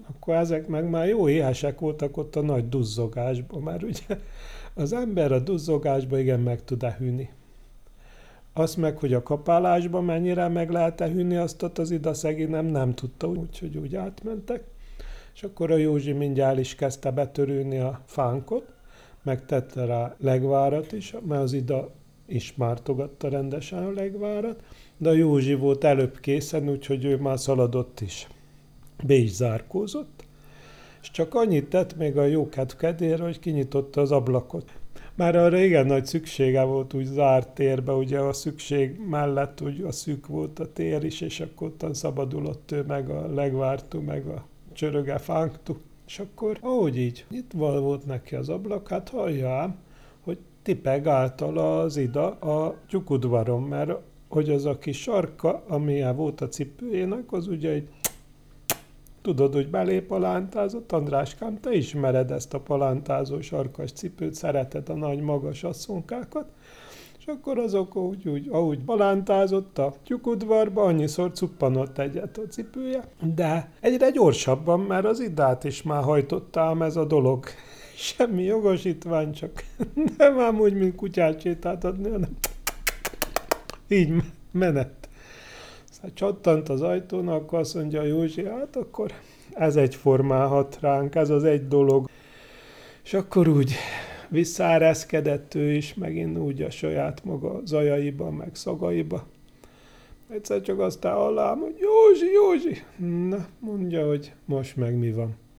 akkor ezek meg már jó éhesek voltak ott a nagy duzzogásban, mert ugye az ember a duzzogásba igen meg tud hűni. Azt meg, hogy a kapálásban mennyire meg lehet hűni, azt ott az Ida szegény nem tudta, úgyhogy úgy átmentek. És akkor a Józsi mindjárt is kezdte betörülni a fánkot, megtette rá legvárat is, mert az Ida is mártogatta rendesen a legvárat, de a Józsi volt előbb készen, úgyhogy ő már szaladott is. Be is zárkózott, és csak annyit tett még a jó kedvére, hogy kinyitotta az ablakot. Már arra igen nagy szüksége volt úgy zárt térbe, ugye a szükség mellett úgy a szűk volt a tér is, és akkor ottan szabadulott ő meg a legvártú, meg a csöröge fánktú. És akkor, ahogy így nyitva volt neki az ablak, hát hallja ám, hogy tipeg által az Ida a tyúkudvaron, mert hogy az a kis sarka, amilyen volt a cipőjének, az ugye egy tudod, hogy belép a lántázott, Andráskám, te ismered ezt a palántázó sarkas cipőt, szereted a nagy magas asszonkákat, és akkor azok úgy, ahogy palántázott a tyúkudvarba, annyiszor cuppanott egyet a cipője, de egyre gyorsabban, mert az Idát is már hajtotta ám ez a dolog. Semmi jogosítvány, csak nem ám úgy, mint kutyát sétáltatni, hanem így menet. Szóval csattant az ajtón, akkor azt mondja Józsi, hát akkor ez egy formálhat ránk, ez az egy dolog. És akkor úgy visszaereszkedett ő is, megint úgy a saját maga zajaiba, meg szagaiba. Egyszer csak aztán hallám, hogy Józsi, Józsi. Na, mondja, hogy most meg mi van.